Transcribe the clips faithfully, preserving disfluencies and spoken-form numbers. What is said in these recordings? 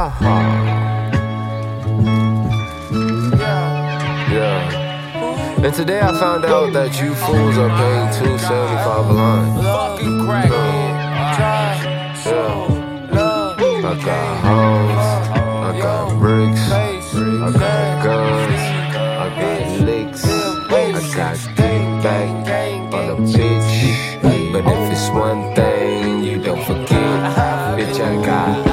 Uh-huh. Yeah. And today I found out that you fools are paying two seventy-five a line. Fucking crack. Yeah. I got hoes, I got bricks, I got guns, I got licks, I got kickback on a bitch. But if it's one thing you don't forget, bitch, I got.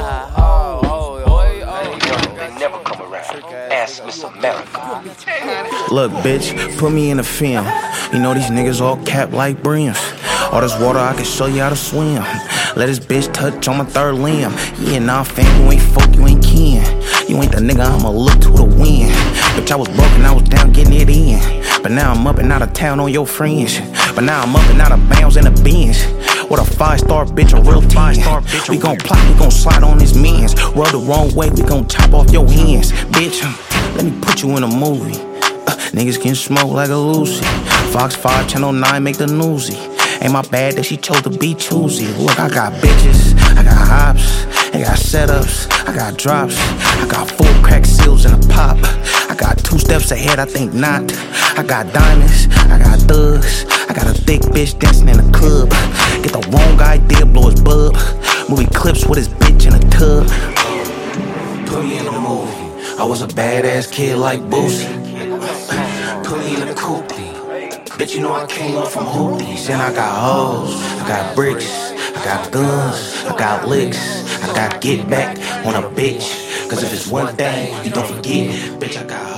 They never come around. Ask Miss America. Look, bitch, put me in the film. You know these niggas all capped like brims. All this water, I can show you how to swim. Let this bitch touch on my third limb. Yeah, nah, fam, you ain't folk, you ain't kin. You ain't the nigga, I'ma look to the wind. Bitch, I was broken, I was down getting it in. But now I'm up and out of town on your friends. But now I'm up and out of bounds in the bins. With a five-star bitch, a real ten. We gon' plot, we gon' slide on his mans. Rub the wrong way, we gon' chop off your hands. Bitch, let me put you in a movie. uh, Niggas can smoke like a Lucy. Fox five, Channel nine, make the newsy. Ain't my bad that she chose to be choosy. Look, I got bitches, I got hops, I got setups, I got drops, I got full crack seals in a pop. I got two steps ahead, I think not. I got diamonds, I got thugs, I got a thick bitch dancing in a club. Get the wrong idea, blow his bub. Movie clips with his bitch in a tub. Put me in a movie, I was a badass kid like Boosie. Put me in a coupe. Bitch, you know I came up from hoopies. And I got hoes, I got bricks, I got guns, I got licks, I got get back on a bitch. Cause if it's one thing you don't forget, bitch, I got